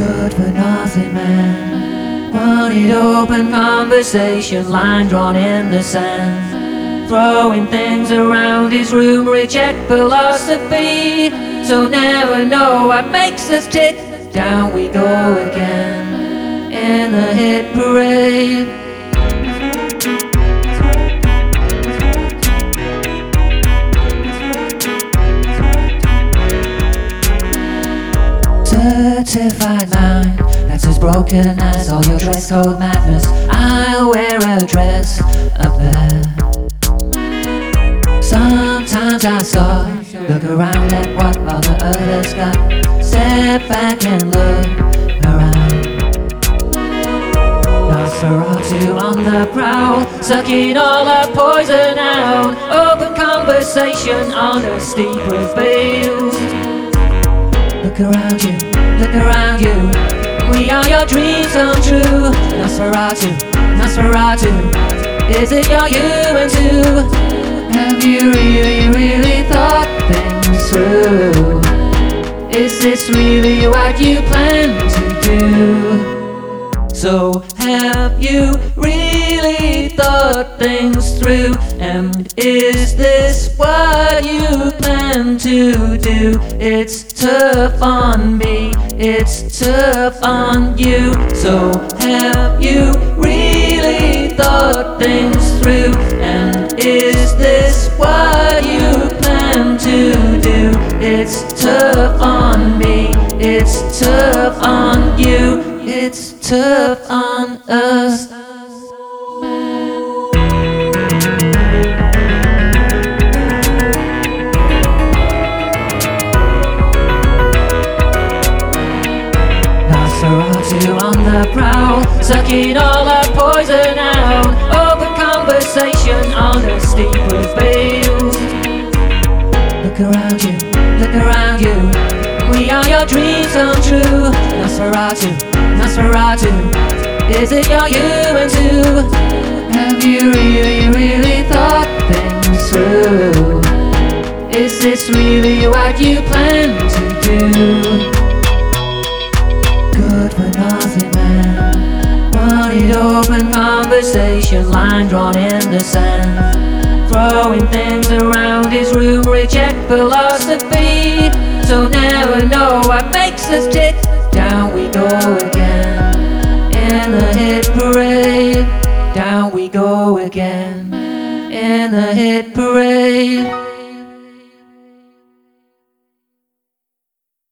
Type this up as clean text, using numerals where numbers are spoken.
good for nothing man. Wanted open conversation, line drawn in the sand. Throwing things around his room, reject philosophy. So never know what makes us tick. Down we go again in the hit parade. Certified mind, that's as broken as all your dress code madness. I'll wear a dress up there. Sometimes I stop, look around at what all the others got. Step back and look around. Nosferatu on the prowl, sucking all our poison out. Open conversation on a steep roof bales. Look around you, look around you. We are your dreams come true. Nosferatu, Nosferatu, is it your human too? Have you really thought things through? Is this really what you plan to do? So have you really thought things through? And is this what you plan to do? It's tough on me, it's tough on you. So have you really thought things through? And is this what you plan to do? It's tough on me, it's tough on you, it's tough on us. Nosferatu on the prowl, sucking all our poison out. Open conversation on a steep roof bales. Look around you, look around you. We are your dreams come true. Nosferatu, Nosferatu, is it your human too? Have you really thought things through? Is this really what you plan to do? Good for nothing man. Wanted open conversation, line drawn in the sand. Throwing things around his room, reject philosophy. So never know what makes us tick. Down we go again in the hit parade. Down we go again in the hit parade.